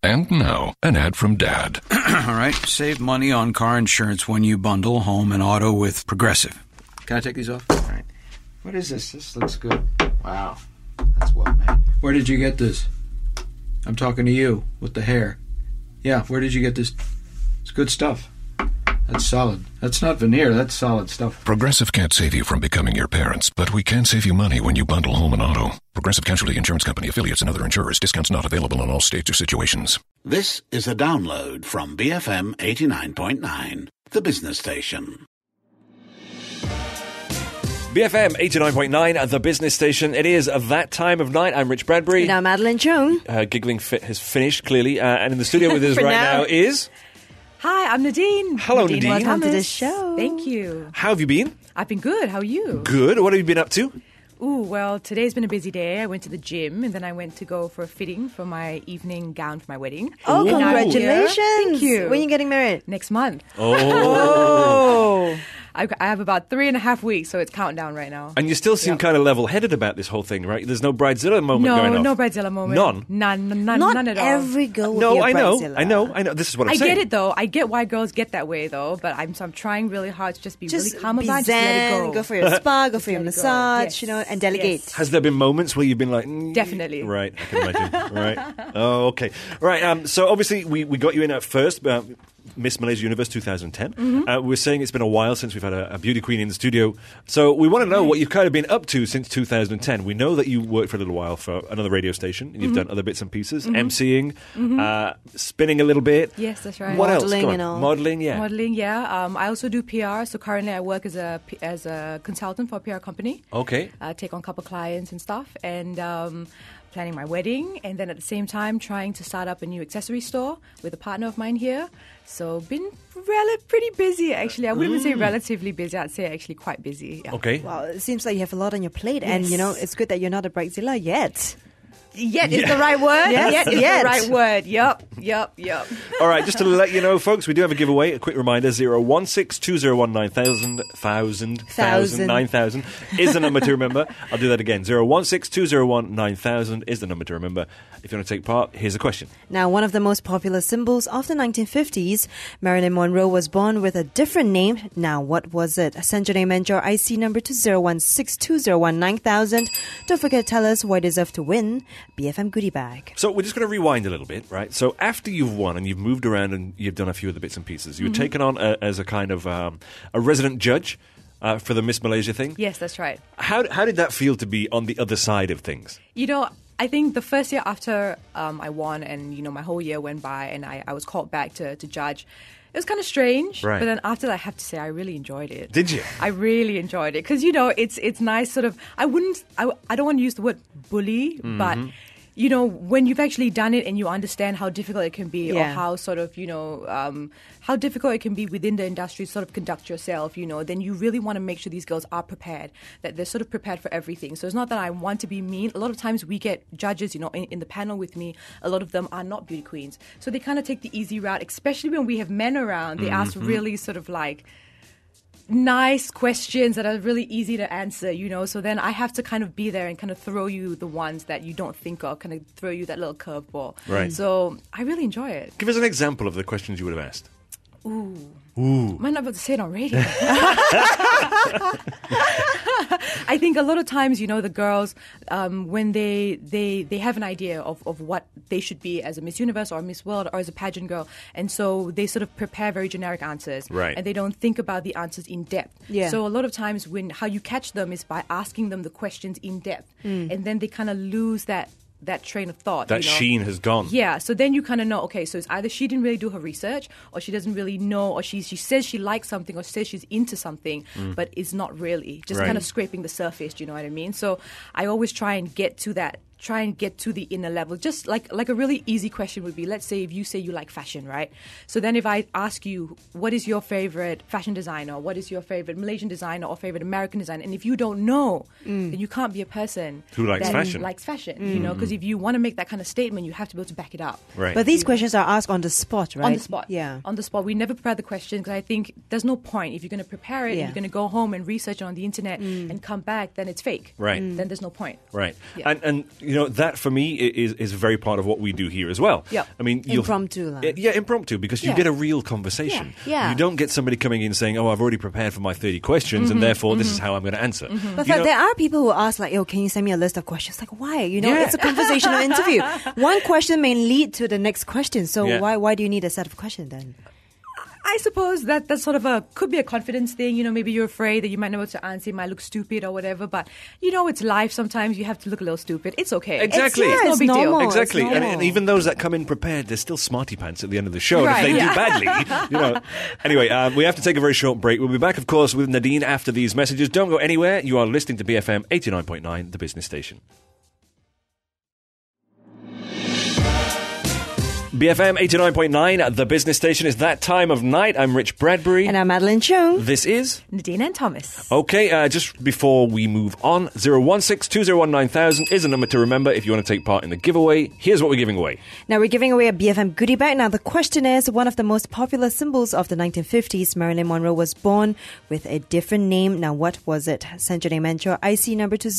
And now, an ad from Dad. All right, save money on car insurance when you bundle home and auto with Progressive. Can I take these off? All right. What is this? This looks good. Wow, that's well made. Where did you get this? I'm talking to you with the hair. Yeah, where did you get this? It's good stuff. That's solid. That's not veneer, that's solid stuff. Progressive can't save you from becoming your parents, but we can save you money when you bundle home and auto. Progressive Casualty Insurance Company, affiliates, and other insurers. Discounts not available in all states or situations. This is a download from BFM 89.9, the business station. BFM 89.9, the business station. It is that time of night. I'm Rich Bradbury. And I'm Madeline Chung. Giggling Fit has finished, clearly. And in the studio with us right now is... Hi, I'm Nadine. Hello, Nadine. Welcome to the show. Thank you. How have you been? I've been good. How are you? Good. What have you been up to? Ooh, well, today's been a busy day. I went to the gym and then I went to go for a fitting for my evening gown for my wedding. Oh, congratulations. Thank you. When are you getting married? Next month. Oh. I have about 3.5 weeks, so it's countdown right now. And you still seem kind of level-headed about this whole thing, right? There's no Bridezilla moment going on. No Bridezilla moment. None? None at all. Every girl will be a bridezilla. I know. This is what I'm saying. I get it, though. I get why girls get that way, though. But I'm trying really hard to just be really calm be about it. zen, Just let it go. go for your spa, go for your let it go. massage, Yes. and delegate. Yes. Has there been moments where you've been like... Definitely. Right, I can imagine. Right. Oh, okay. Right, so obviously we got you in at first, Miss Malaysia Universe 2010. Mm-hmm. We're saying it's been a while since we've had a beauty queen in the studio. So we want to know what you've kind of been up to since 2010. We know that you worked for a little while for another radio station, and you've done other bits and pieces, emceeing, spinning a little bit. Yes, that's right. What Modeling else? and all. Modeling, yeah. Modeling, yeah. I also do PR. So currently I work as a consultant for a PR company. Okay. Take on a couple clients and stuff. And planning my wedding. And then at the same time trying to start up a new accessory store with a partner of mine here. So been pretty busy, actually. I wouldn't even say relatively busy. I'd say actually quite busy. Yeah. Okay. Wow, it seems like you have a lot on your plate. Yes. And, it's good that you're not a bridezilla yet. Yet is the right word. Yes, Yet is yet. the right word. Yup. All right, just to let you know, folks, we do have a giveaway. A quick reminder, 016-201-9000 is the number to remember. I'll do that again. 016-201-9000 is the number to remember. If you want to take part, here's a question. Now, one of the most popular symbols of the 1950s, Marilyn Monroe was born with a different name. Now, what was it? Send your name and your IC number to 016-201-9000. Don't forget to tell us what you deserve to win. BFM goodie bag. So we're just going to rewind a little bit, right? So after you've won and you've moved around and you've done a few of the bits and pieces, you were taken on as a kind of a resident judge for the Miss Malaysia thing. Yes, that's right. How did that feel to be on the other side of things? I think the first year after I won and, my whole year went by and I was called back to judge, it was kind of strange. Right. But then after that, I have to say I really enjoyed it. Did you? I really enjoyed it. Because, it's nice sort of, I don't want to use the word bully, but... when you've actually done it and you understand how difficult it can be or how sort of, how difficult it can be within the industry to sort of conduct yourself, then you really want to make sure these girls are prepared, that they're sort of prepared for everything. So it's not that I want to be mean. A lot of times we get judges, in the panel with me, a lot of them are not beauty queens. So they kind of take the easy route, especially when we have men around. They ask really sort of like nice questions that are really easy to answer, so then I have to kind of be there and kind of throw you the ones that you don't think of, kind of throw you that little curveball. Right. So I really enjoy it. Give us an example of the questions you would have asked. Ooh. Might not be able to say it on radio. I think a lot of times, the girls, when they have an idea of what they should be as a Miss Universe or a Miss World or as a pageant girl, and so they sort of prepare very generic answers. Right. And they don't think about the answers in depth. Yeah. So a lot of times how you catch them is by asking them the questions in depth. And then they kind of lose that train of thought. That sheen has gone. Yeah, so then you kind of know, okay, so it's either she didn't really do her research or she doesn't really know or she says she likes something or says she's into something, but it's not really. Just Right. kind of scraping the surface, do you know what I mean? So I always try and get to the inner level. Just like a really easy question would be, let's say if you say you like fashion, right? So then if I ask you, what is your favorite fashion designer? What is your favorite Malaysian designer or favorite American designer? And if you don't know, then you can't be a person Who likes that fashion. likes fashion, because if you want to make that kind of statement, you have to be able to back it up. Right. But these questions are asked on the spot, right? On the spot. Yeah. On the spot. We never prepare the questions because I think there's no point. If you're going to prepare it and Yeah. you're going to go home and research it on the internet and come back, then it's fake. Right. Then there's no point. Right. Yeah. And that for me is very part of what we do here as well. Yep. I mean, Impromptu. Impromptu, because you get a real conversation. Yeah. You don't get somebody coming in saying, "Oh, I've already prepared for my 30 questions, and therefore this is how I'm going to answer." But there are people who ask, like, "Yo, can you send me a list of questions?" Like, why? It's a conversational interview. One question may lead to the next question. So why do you need a set of questions then? I suppose that's sort of could be a confidence thing. Maybe you're afraid that you might know what to answer, you might look stupid or whatever. But it's life. Sometimes you have to look a little stupid. It's okay. Exactly. It's no big normal. deal. Exactly. It's normal. And even those that come in prepared, they're still smarty pants at the end of the show. Right, and if they do badly, Anyway, we have to take a very short break. We'll be back, of course, with Nadine after these messages. Don't go anywhere. You are listening to BFM 89.9, the business station. BFM 89.9, the business station. Is that time of night. I'm Rich Bradbury. And I'm Madeline Chung. This is Nadine and Thomas. Okay, just before we move on, 016-201-9000 is a number to remember if you want to take part in the giveaway. Here's what we're giving away. Now, we're giving away a BFM goodie bag. Now, the question is, one of the most popular symbols of the 1950s, Marilyn Monroe was born with a different name. Now, what was it? Send your name and your IC number to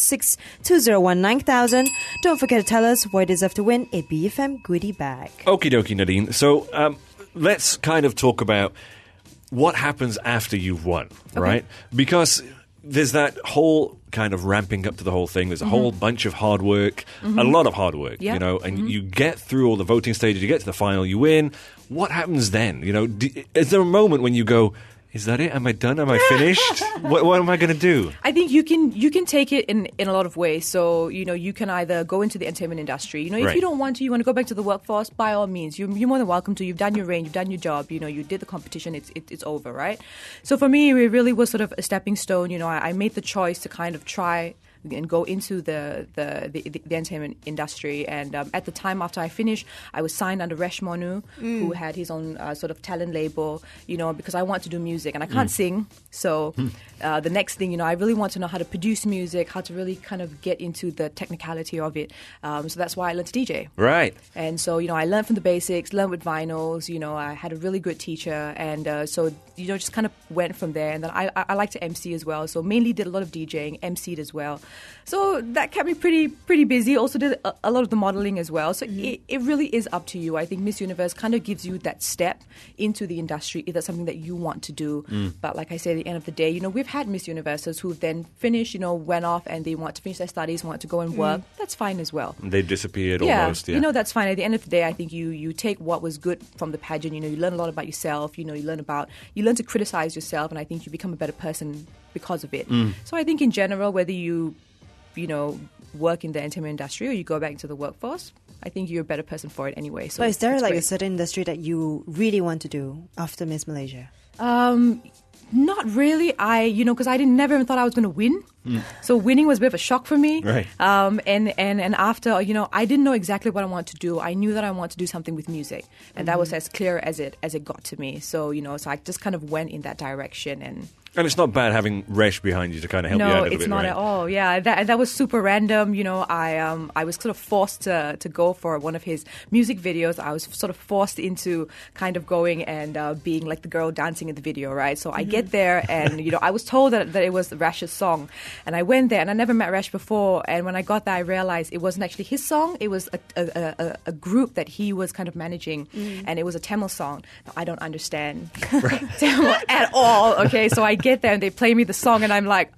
016-201-9000. Don't forget to tell us why you deserve to win a BFM goodie bag. Okie dokie, Nadine. So let's kind of talk about what happens after you've won, right? Because there's that whole kind of ramping up to the whole thing. There's a whole bunch of hard work, a lot of hard work, and you get through all the voting stages, you get to the final, you win. What happens then? Is there a moment when you go, is that it? Am I done? Am I finished? What am I going to do? I think you can take it in a lot of ways. So, you can either go into the entertainment industry. If you don't want to, you want to go back to the workforce, by all means. You're more than welcome to. You've done your range, you've done your job, you did the competition, it's over, right? So for me, it really was sort of a stepping stone. I made the choice to kind of try and go into the entertainment industry. And at the time after I finished, I was signed under Resh Monu, who had his own sort of talent label, because I want to do music and I can't sing. So the next thing, I really want to know how to produce music, how to really kind of get into the technicality of it. So that's why I learned to DJ. Right. And so, I learned from the basics, learned with vinyls, I had a really good teacher. And so, just kind of went from there. And then I like to MC as well. So mainly did a lot of DJing, MC'd as well. So that kept me pretty busy. Also did a lot of the modeling as well. So it really is up to you. I think Miss Universe kind of gives you that step into the industry if that's something that you want to do. But like I say, at the end of the day, we've had Miss Universes who've then finished, went off and they want to finish their studies, want to go and work. That's fine as well. They've disappeared almost. Yeah. That's fine. At the end of the day, I think you take what was good from the pageant. You learn a lot about yourself. You learn to criticize yourself, and I think you become a better person because of it. So I think in general, whether you work in the entertainment industry or you go back into the workforce, I think you're a better person for it anyway. So but is there great. a certain industry that you really want to do after Miss Malaysia? Not really. Because I never even thought I was going to win. So winning was a bit of a shock for me. Right. And after, I didn't know exactly what I wanted to do. I knew that I wanted to do something with music. And that was as clear as it got to me. So, so I just kind of went in that direction. And it's not bad having Resh behind you to kind of help you out a little bit, No, it's not right? at all. Yeah, that was super random. I was sort of forced to go for one of his music videos. I was sort of forced into kind of going and being like the girl dancing in the video, right? So I get there and, I was told that it was Rash's song. And I went there and I never met Rash before. And when I got there, I realized it wasn't actually his song. It was a group that he was kind of managing. And it was a Tamil song. Now, I don't understand Tamil at all. Okay, so I get there and they play me the song and I'm like,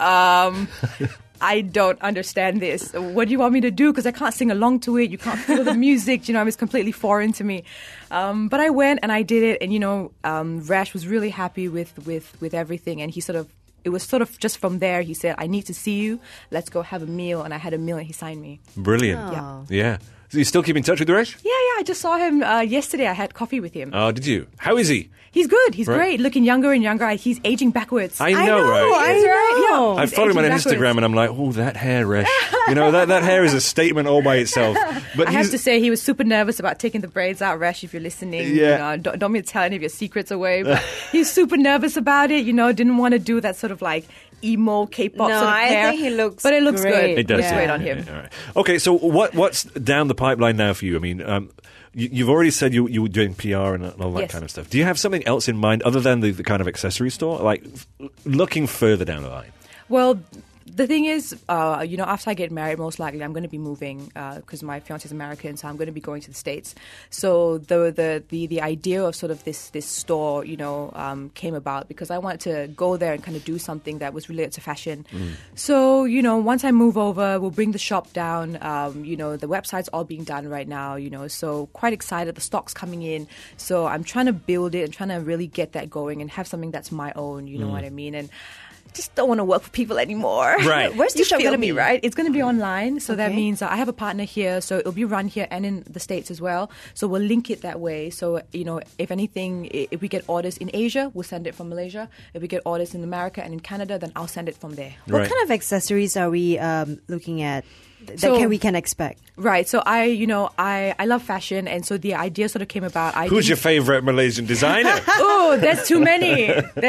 I don't understand this. What do you want me to do? Because I can't sing along to it. You can't feel the music. It's completely foreign to me. But I went and I did it. And, Rash was really happy with everything. And it was sort of just from there, he said, I need to see you. Let's go have a meal. And I had a meal and he signed me. Brilliant. Yeah. So you still keep in touch with Resh? Yeah. I just saw him yesterday. I had coffee with him. Oh, did you? How is he? He's good. He's great. Looking younger and younger. He's aging backwards. I know, right? That's right. Yeah. I follow him on Instagram and I'm like, oh, that hair, Resh. that hair is a statement all by itself. But I have to say, he was super nervous about taking the braids out, Resh, if you're listening. Yeah. Don't me tell any of your secrets away. But he's super nervous about it, didn't want to do that sort of like emo K-pop sort of hair. I think he looks But it looks great. good. It does. Looks great on him. All right. Okay, so what's down the pipeline now for you? I mean, you've already said you were doing PR and all that Yes. kind of stuff. Do you have something else in mind other than the kind of accessory store? Like looking further down the line? Well, the thing is, after I get married, most likely I'm going to be moving because my fiance is American, so I'm going to be going to the States. So the idea of sort of this store, came about because I wanted to go there and kind of do something that was related to fashion. So, once I move over, we'll bring the shop down. The website's all being done right now, so quite excited. The stock's coming in. So I'm trying to build it and trying to really get that going and have something that's my own, you know what I mean? And just don't want to work for people anymore. Right. Where's the shop going to be? Right? It's going to be online. So that means I have a partner here. So it'll be run here and in the States as well. So we'll link it that way. So, if anything, if we get orders in Asia, we'll send it from Malaysia. If we get orders in America and in Canada, then I'll send it from there. What kind of accessories are we looking at that we can expect? Right. So I love fashion. And so the idea sort of came about. Who's your favorite Malaysian designer? Oh, that's too many.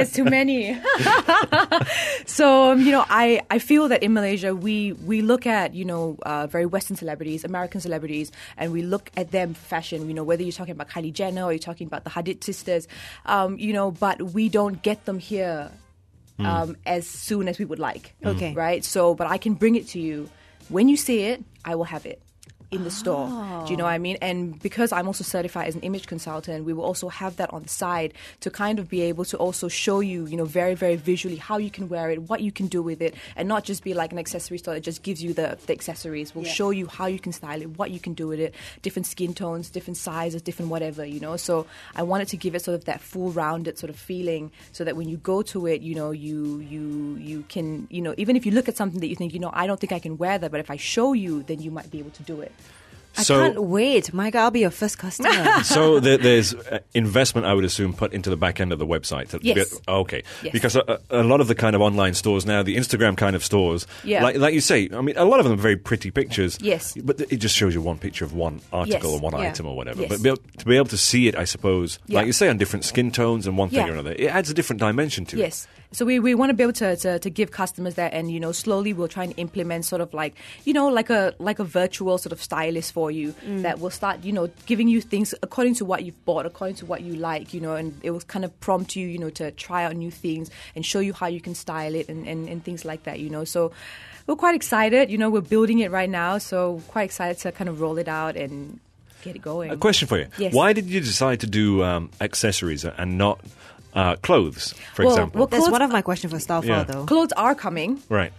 So, I feel that in Malaysia, we look at, very Western celebrities, American celebrities, and we look at them fashion, whether you're talking about Kylie Jenner or you're talking about the Hadid sisters, but we don't get them here as soon as we would like. Okay. Right? So, but I can bring it to you. When you see it, I will have it in the store. Do you know what I mean? And because I'm also certified as an image consultant, we will also have that on the side to kind of be able to also show you, very, very visually how you can wear it, what you can do with it, and not just be like an accessory store that just gives you the accessories. We'll show you how you can style it, what you can do with it, different skin tones, different sizes, different whatever, So I wanted to give it sort of that full rounded sort of feeling so that when you go to it, you can, even if you look at something that you think, I don't think I can wear that, but if I show you, then you might be able to do it. I can't wait. Micah, I'll be your first customer. So there's investment, I would assume, put into the back end of the website. Yes. Okay. Yes. Because a lot of the kind of online stores now, the Instagram kind of stores, like you say, I mean, a lot of them are very pretty pictures. Yes. But it just shows you one picture of one article or one item or whatever. Yes. But to be able to see it, I suppose, like you say, on different skin tones and one thing or another, it adds a different dimension to it. Yes. So we want to be able to give customers that, and slowly we'll try and implement sort of like like a virtual sort of stylist for you that will start giving you things according to what you've bought, according to what you like, and it will kind of prompt you to try out new things and show you how you can style it and things like that. So we're quite excited. We're building it right now, so quite excited to kind of roll it out and get it going. A question for you: Yes. Why did you decide to do accessories and not clothes, for example? Well, That's one of my questions for Starfall, though. Clothes are coming. Right.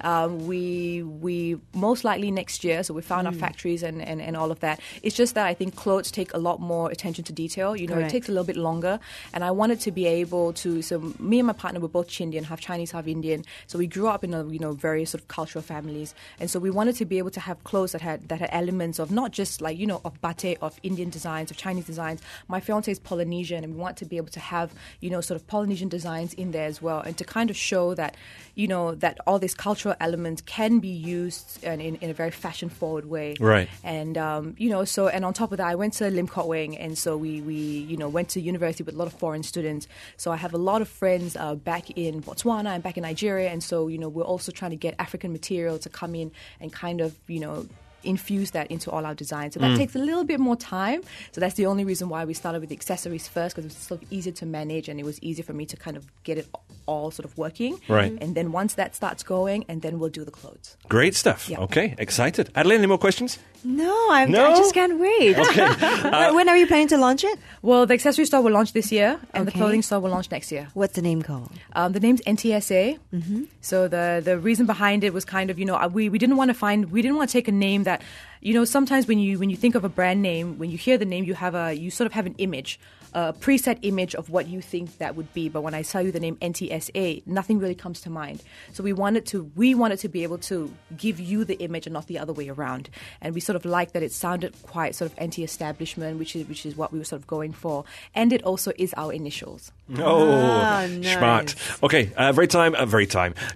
We most likely next year, so we found our factories and all of that. It's just that I think clothes take a lot more attention to detail. It takes a little bit longer. And I wanted to be able to, so me and my partner were both Chindian, half Chinese, half Indian. So we grew up in various sort of cultural families. And so we wanted to be able to have clothes that had elements of not just like, of batik, of Indian designs, of Chinese designs. My fiance is Polynesian, and we want to be able to have, sort of Polynesian designs in there as well, and to kind of show that that all these cultural elements can be used in a very fashion forward way, right? And so, and on top of that, I went to Lim Kok Weng, and so we went to university with a lot of foreign students. So I have a lot of friends back in Botswana and back in Nigeria, and so we're also trying to get African material to come in and kind of infuse that into all our designs. So that takes a little bit more time. So that's the only reason why we started with the accessories first, because it was sort of easier to manage and it was easier for me to kind of get it all sort of working. Right. And then once that starts going, and then we'll do the clothes. Great stuff. Yeah. Okay, excited. Adeline, any more questions? No, I just can't wait. Okay. When are you planning to launch it? Well, the accessory store will launch this year, and the Okay. clothing store will launch next year. What's the name called? The name's NTSA. Mm-hmm. So the reason behind it was kind of, we didn't want to take a name that, sometimes when you think of a brand name, when you hear the name, you sort of have an image, a preset image of what you think that would be. But when I tell you the name NTSA, nothing really comes to mind. So we wanted to be able to give you the image and not the other way around. And we sort of liked that it sounded quite sort of anti-establishment, which is what we were sort of going for. And it also is our initials. Oh, nice. smart. Okay, very time. Quickly,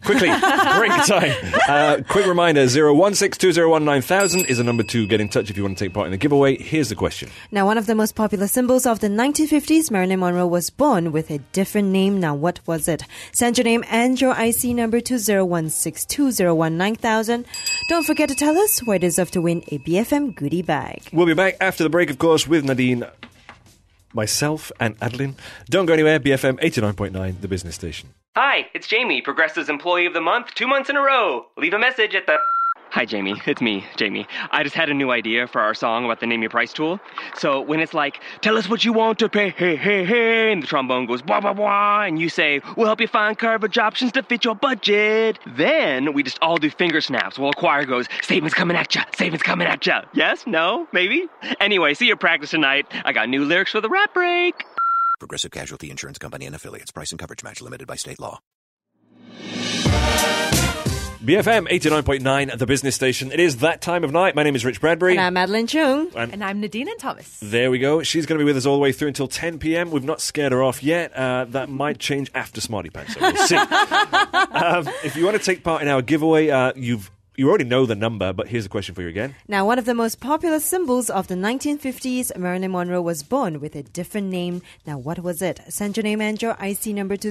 break time. Quick reminder, 0162019,000 is the number to get in touch if you want to take part in the giveaway. Here's the question. Now, one of the most popular symbols of the 1950s, Marilyn Monroe was born with a different name. Now, what was it? Send your name and your IC number to 0162019,000. Don't forget to tell us why you deserve to win a BFM goodie bag. We'll be back after the break, of course, with Nadine, myself and Adeline. Don't go anywhere, BFM 89.9, the business station. Hi, it's Jamie, Progressive's Employee of the Month, 2 months in a row. Leave a message at the... Hi, Jamie. It's me, Jamie. I just had a new idea for our song about the Name Your Price tool. So when it's like, tell us what you want to pay, hey, hey, hey, and the trombone goes, blah, blah, blah, and you say, we'll help you find coverage options to fit your budget. Then we just all do finger snaps while a choir goes, savings coming at ya, savings coming at ya. Yes? No? Maybe? Anyway, see your practice tonight. I got new lyrics for the rap break. Progressive Casualty Insurance Company and Affiliates. Price and coverage match limited by state law. BFM 89.9, the business station. It is that time of night. My name is Rich Bradbury. And I'm Madeline Chung. And I'm Nadine and Thomas. There we go. She's going to be with us all the way through until 10 p.m. We've not scared her off yet. That might change after Smarty Pants, so we'll see. If you want to take part in our giveaway, you already know the number, but here's a question for you again. Now, one of the most popular symbols of the 1950s, Marilyn Monroe was born with a different name. Now, what was it? Send your name and your IC number to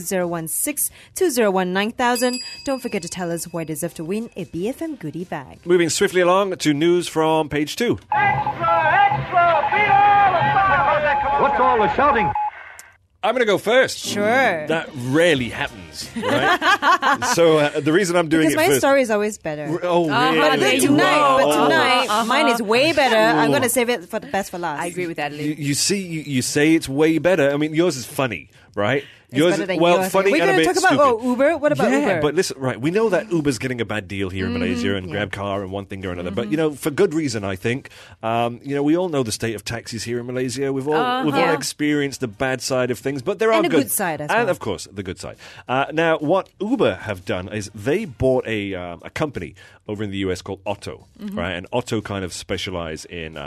016-201-9000. Don't forget to tell us why you deserve to win a BFM goodie bag. Moving swiftly along to news from page 2. Extra! Beat all the fire! What's all the shouting? I'm going to go first. Sure. That rarely happens, right? So the reason I'm doing because it my first... story is always better. Oh, really? But tonight, mine is way better. I'm going to save it for the best for last. I agree with that, Lee. You see, you say it's way better. I mean, yours is funny, right? It's better than yours. Funny We're and a going to bit talk about stupid. Uber. What about Uber? But listen, right, we know that Uber's getting a bad deal here in Malaysia and GrabCar and one thing or another. But, for good reason, I think. We all know the state of taxis here in Malaysia. We've all experienced the bad side of things, but there are good side as well. And, of course, the good side. Now, what Uber have done is they bought a company over in the US called Otto, right? And Otto kind of specialize in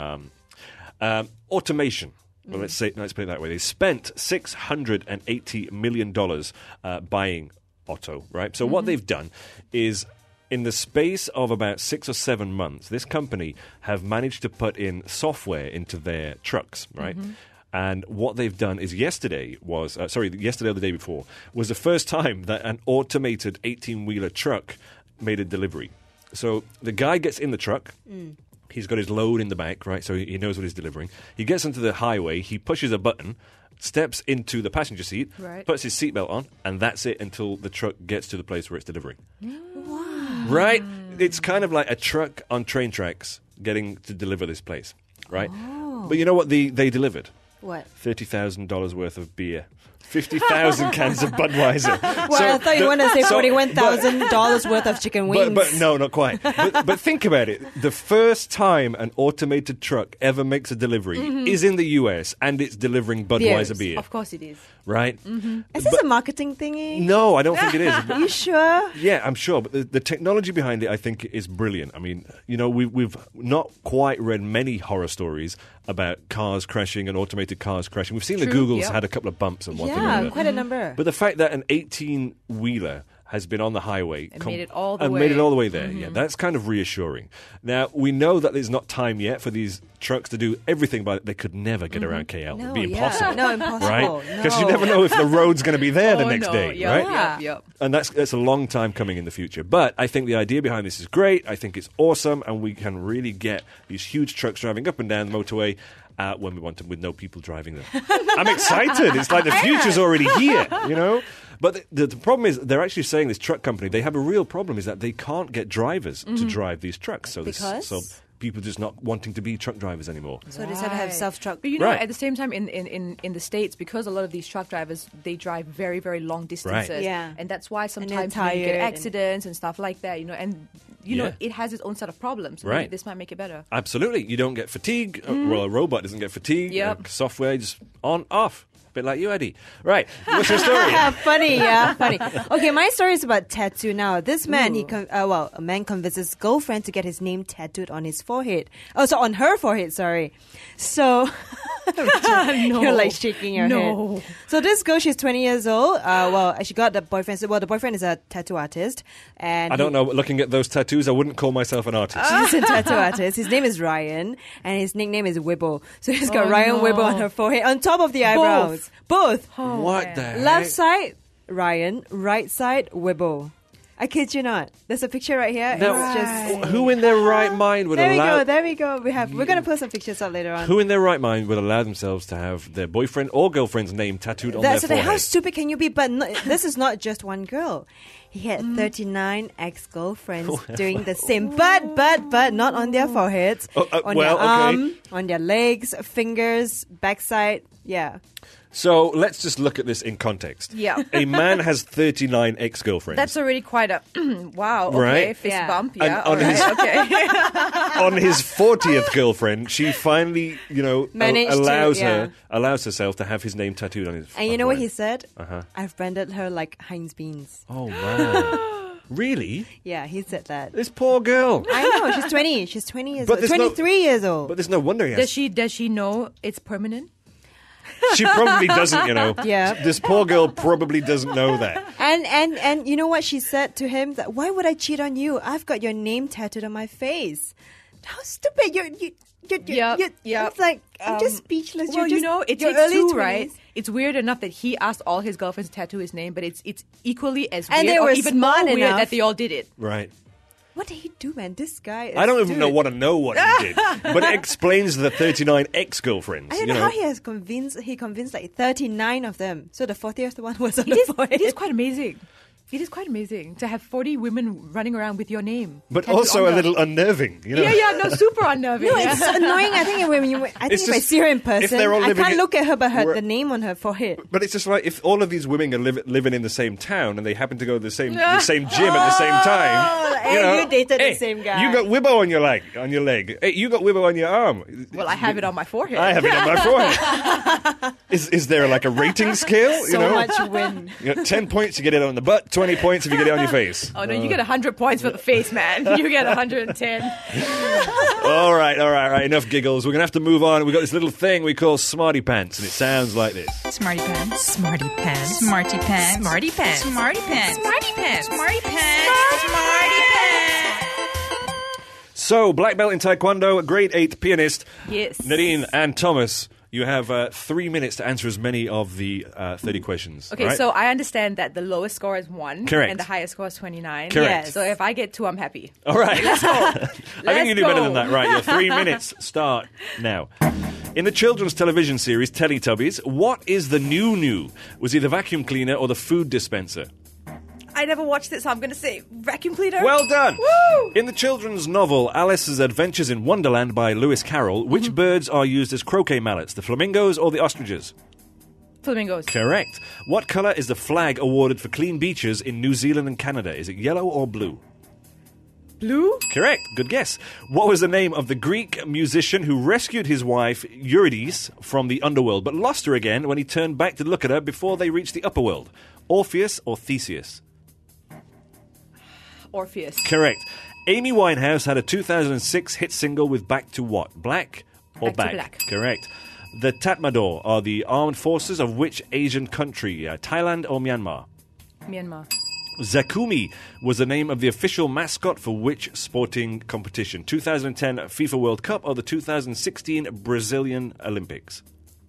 automation. Well, let's put it that way. They spent $680 million buying Otto, right? So what they've done is, in the space of about 6 or 7 months, this company have managed to put in software into their trucks, right? And what they've done is yesterday or the day before, was the first time that an automated 18-wheeler truck made a delivery. So the guy gets in the truck. He's got his load in the back, right? So he knows what he's delivering. He gets onto the highway. He pushes a button, steps into the passenger seat, puts his seatbelt on, and that's it until the truck gets to the place where it's delivering. Wow. Right? It's kind of like a truck on train tracks getting to deliver this place, right? Oh. But you know what they delivered? What? $30,000 worth of beer. 50,000 cans of Budweiser. Well, I thought you wanted to say $41,000 worth of chicken wings. But no, not quite. But think about it. The first time an automated truck ever makes a delivery is in the US, and it's delivering Budweiser beer. Of course it is. Right? Is this a marketing thingy? No, I don't think it is. Are you sure? Yeah, I'm sure. But the technology behind it, I think, is brilliant. I mean, we've not quite read many horror stories about cars crashing and automated cars crashing. We've seen the Googles had a couple of bumps and one thing or another. Yeah, quite a number. But the fact that an 18-wheeler has been on the highway and made it all the way there. Yeah, that's kind of reassuring. Now, we know that there's not time yet for these trucks to do everything, but they could never get around KL. It'd be impossible. No, impossible. Right? Because you never know if the road's going to be there the next day, right? Yep. And that's a long time coming in the future. But I think the idea behind this is great. I think it's awesome, and we can really get these huge trucks driving up and down the motorway when we want them, with no people driving them. I'm excited. It's like the future's already here, But the problem is, they're actually saying, this truck company, they have a real problem, is that they can't get drivers to drive these trucks. So people just not wanting to be truck drivers anymore. So they decided to have self-truck. But at the same time, in the States, because a lot of these truck drivers, they drive very, very long distances. Right. Yeah. And that's why sometimes you get accidents and stuff like that, and it has its own set of problems. Maybe this might make it better. Absolutely. You don't get fatigue. Well, a robot doesn't get fatigue. Yep. Software just on, off. Bit like you, Eddie. Right. What's your story? Funny. Okay, my story is about tattoo now. This man, a man convinces his girlfriend to get his name tattooed on his forehead. Oh, so on her forehead, sorry. So, you're like shaking your head. So this girl, she's 20 years old. She got the boyfriend. The boyfriend is a tattoo artist. And I don't know, looking at those tattoos, I wouldn't call myself an artist. She's a tattoo artist. His name is Ryan, and his nickname is Wibble. So he's got Ryan Wibble on her forehead, on top of the eyebrows. Both. What the heck? Left side, Ryan. Right side, Wibble. I kid you not. There's a picture right here. Now, It's just... who in their right mind would allow... There we go. We're going to post some pictures up later on. Who in their right mind would allow themselves to have their boyfriend or girlfriend's name tattooed on their forehead? How stupid can you be? But no, this is not just one girl. He had 39 ex-girlfriends doing the same, but not on their foreheads, on their arm, on their legs, fingers, backside. Yeah. So let's just look at this in context. Yeah. A man has 39 ex-girlfriends. That's already quite a wow. Okay, right? fist bump. And Yeah. on his 40th girlfriend, she finally, allows herself to have his name tattooed on his. And you know what he said? Uh-huh. I've branded her like Heinz beans. Oh man. Really? Yeah, he said that. This poor girl. I know. She's 20. She's 20 years But old. 23 years old. But there's no wonder he has. Does she know it's permanent? She probably doesn't, Yeah. This poor girl probably doesn't know that. And you know what she said to him? That, why would I cheat on you? I've got your name tattooed on my face. How stupid! It's like I'm just speechless. Well, it's early too 20s. right. It's weird enough that he asked all his girlfriends to tattoo his name, but it's equally as And weird, they or were even more smart weird enough. that they all did it. Right. What did he do, man? This guy. I don't even want to know what he did, but it explains the 39 ex-girlfriends. I don't know how he convinced like 39 of them. So the 40th one was on It the forehead. is quite amazing. It is quite amazing to have 40 women running around with your name. But tattooed also on a little unnerving, super unnerving. No, it's annoying. I think if I see her in person, they're all I living can't in- look at her but the name on her forehead. But it's just like if all of these women are living in the same town and they happen to go to the same gym at the same time. Hey, you dated the same guy. You got Wibbo on your leg. Hey, you got Wibbo on your arm. Well, I have it on my forehead. I have it on my forehead. Is there like a rating scale? So much win. 10 points you get it on the butt, 20 points if you get it on your face. Oh no, you get 100 points for the face, man. You get 110. All right. Enough giggles. We're going to have to move on. We've got this little thing we call Smarty Pants, and it sounds like this. Smarty Pants. Smarty Pants. Smarty Pants. Smarty Pants. Smarty Pants. Smarty Pants. Smarty Pants. Smarty Pants. So, black belt in Taekwondo, grade 8 pianist. Yes. Nadine and Thomas, you have 3 minutes to answer as many of the 30 questions. Okay, right? so I understand that the lowest score is 1. Correct. And the highest score is 29. Correct. Yes. So if I get 2, I'm happy. All right. Let's go. I think you do better than that. Right, your 3 minutes start now. In the children's television series Teletubbies, what is the new? Was he the vacuum cleaner or the food dispenser? I never watched it, so I'm going to say vacuum cleaner. Well done. Woo! In the children's novel Alice's Adventures in Wonderland by Lewis Carroll, which birds are used as croquet mallets, the flamingos or the ostriches? Flamingos. Correct. What colour is the flag awarded for clean beaches in New Zealand and Canada? Is it yellow or blue? Blue? Correct. Good guess. What was the name of the Greek musician who rescued his wife Eurydice from the underworld but lost her again when he turned back to look at her before they reached the upper world? Orpheus or Theseus? Orpheus. Correct. Amy Winehouse had a 2006 hit single with Back to what? Black or Back to Black. Correct. The Tatmadaw are the armed forces of which Asian country? Thailand or Myanmar? Myanmar. Zakumi was the name of the official mascot for which sporting competition? 2010 FIFA World Cup or the 2016 Brazilian Olympics?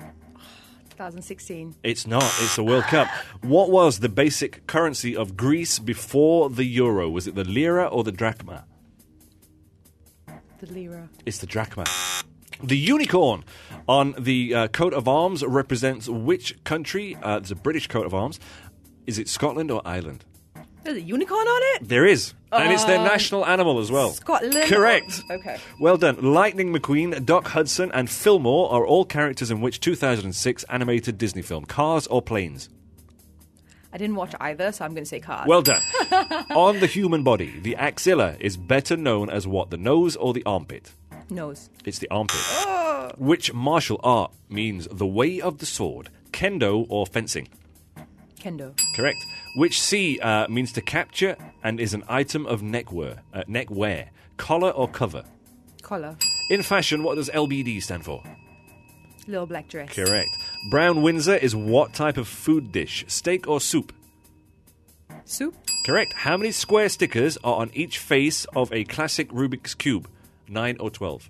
2016. It's not. It's the World Cup. What was the basic currency of Greece before the euro? Was it the lira or the drachma? The lira. It's the drachma. The unicorn on the coat of arms represents which country? There's a British coat of arms. Is it Scotland or Ireland? There's a unicorn on it? There is. And it's their national animal as well. Scotland. Correct. Okay. Well done. Lightning McQueen, Doc Hudson, and Fillmore are all characters in which 2006 animated Disney film? Cars or planes? I didn't watch either, so I'm going to say cars. Well done. On the human body, the axilla is better known as what? The nose or the armpit? Nose. It's the armpit. Which martial art means the way of the sword? Kendo or fencing? Kendo. Correct. Which C means to capture and is an item of neckwear? Collar or cover? Collar. In fashion, what does LBD stand for? Little black dress. Correct. Brown Windsor is what type of food dish? Steak or soup? Soup. Correct. How many square stickers are on each face of a classic Rubik's Cube? 9 or 12?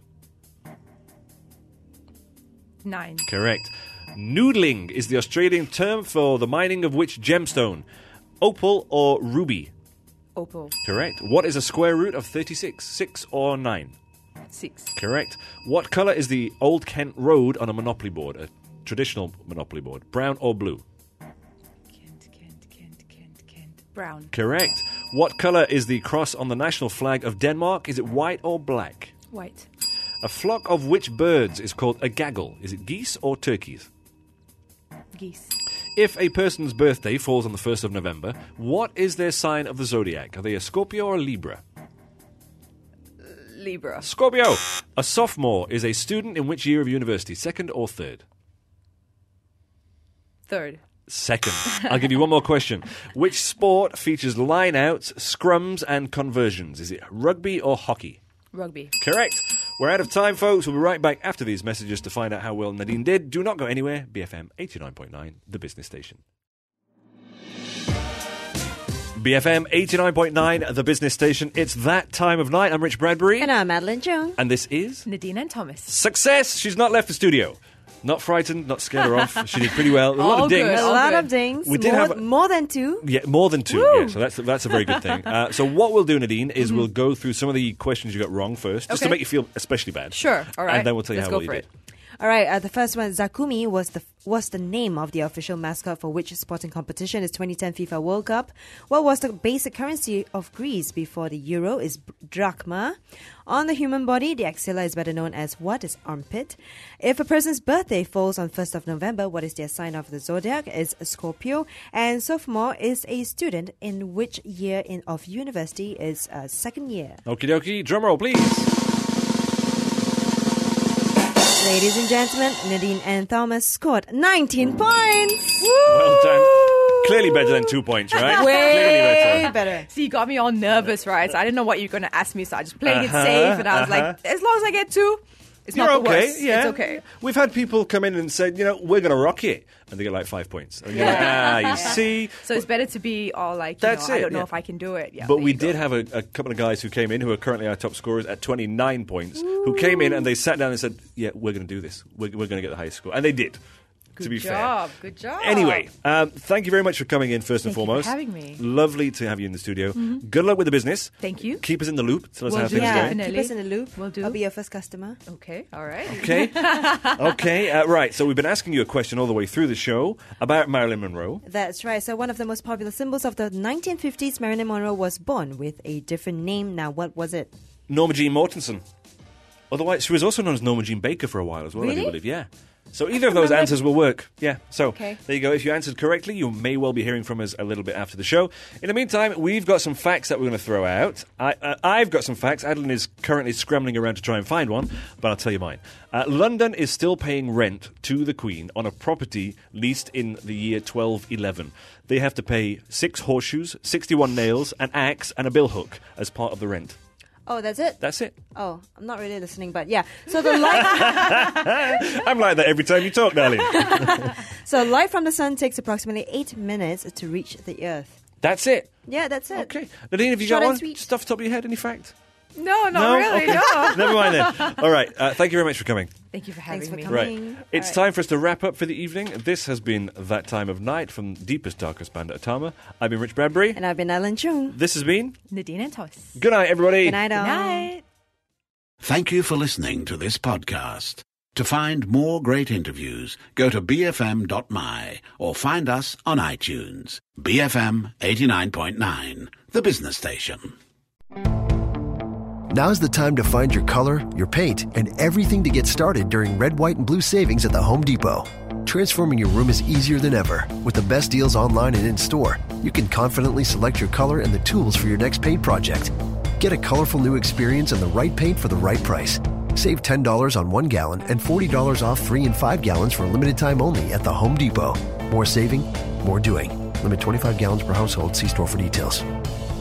9. Correct. Noodling is the Australian term for the mining of which gemstone? Opal or ruby? Opal. Correct. What is a square root of 36? 6 or 9? 6. Correct. What colour is the Old Kent Road on a Monopoly board? A traditional Monopoly board. Brown or blue? Kent. Brown. Correct. What colour is the cross on the national flag of Denmark? Is it white or black? White. A flock of which birds is called a gaggle? Is it geese or turkeys? Geese. If a person's birthday falls on the 1st of November, what is their sign of the zodiac? Are they a Scorpio or a Libra? Libra. Scorpio. A sophomore is a student in which year of university? Second or third? Third. Second. I'll give you one more question. Which sport features line-outs, scrums, and conversions? Is it rugby or hockey? Rugby. Correct. We're out of time, folks. We'll be right back after these messages to find out how well Nadine did. Do not go anywhere. BFM 89.9, the business station. BFM 89.9, the business station. It's that time of night. I'm Rich Bradbury. And I'm Madeline Chung. And this is... Nadine and Thomas. Success! She's not left the studio. Not frightened, not scared her off. She did pretty well. A lot of dings. A lot of dings. We did have more than 2. Yeah, more than 2. Woo! Yeah, so that's a very good thing. So what we'll do, Nadine, is we'll go through some of the questions you got wrong first, just to make you feel especially bad. Sure. All right. And then we'll tell you how well you did. All right, the first one, Zakumi was the name of the official mascot for which sporting competition is 2010 FIFA World Cup. What was the basic currency of Greece before the euro? Is drachma. On the human body, the axilla is better known as what? Is armpit. If a person's birthday falls on 1st of November, what is their sign of the zodiac? Is Scorpio. And sophomore is a student in which year of university? Is second year. Okie dokie, drum roll please. Ladies and gentlemen, Nadine and Thomas scored 19 points. Woo! Well done. Clearly better than 2 points, right? Way better. So you got me all nervous, right? So I didn't know what you were going to ask me, so I just played it safe, and I was like, as long as I get 2, it's You're not the okay, worst. yeah. It's okay. We've had people come in and say, we're going to rock it. And they get like 5 points. And you're like, you see. So it's better to be all like, That's it, I don't know if I can do it. Yeah, but we did have a couple of guys who came in who are currently our top scorers at 29 points, who came in and they sat down and said, yeah, we're going to do this. We're going to get the highest score. And they did. To be fair. Good job. Anyway, thank you very much for coming in first and foremost. Thank you for having me. Lovely to have you in the studio. Good luck with the business. Thank you. Keep us in the loop. Tell us how things Yeah, going. keep us in the loop. Will do. I'll be your first customer. Okay, all right. Okay. Okay, right. So we've been asking you a question all the way through the show about Marilyn Monroe. That's right. So one of the most popular symbols of the 1950s, Marilyn Monroe was born with a different name. Now, what was it? Norma Jean Mortensen. Otherwise, she was also known as Norma Jean Baker for a while as well, I do believe. Yeah. So either of those answers will work. Yeah. So there you go. If you answered correctly, you may well be hearing from us a little bit after the show. In the meantime, we've got some facts that we're going to throw out. I've got some facts. Adeline is currently scrambling around to try and find one, but I'll tell you mine. London is still paying rent to the Queen on a property leased in the year 1211. They have to pay 6 horseshoes, 61 nails, an axe, and a billhook as part of the rent. Oh, that's it? That's it. Oh, I'm not really listening, but yeah. So the light... I'm like that every time you talk, darling. So light from the sun takes approximately 8 minutes to reach the Earth. That's it? Yeah, that's it. Okay. Nadine, have you Short got and one? sweet. Just off the top of your head, any fact? No, not really, Okay. no. Never mind then. All right. Thank you very much for coming. Thank you for having me. Coming. Right. It's time for us to wrap up for the evening. This has been That Time of Night from Deepest, Darkest Band at Atama. I've been Rich Bradbury. And I've been Alan Chung. This has been Nadine and Thomas. Good night, everybody. Good night, all. Good night. Thank you for listening to this podcast. To find more great interviews, go to bfm.my or find us on iTunes. BFM 89.9, the business station. Now's the time to find your color, your paint, and everything to get started during Red, White, and Blue savings at the Home Depot. Transforming your room is easier than ever. With the best deals online and in-store, you can confidently select your color and the tools for your next paint project. Get a colorful new experience and the right paint for the right price. Save $10 on 1 gallon and $40 off 3 and 5 gallons for a limited time only at the Home Depot. More saving, more doing. Limit 25 gallons per household. See store for details.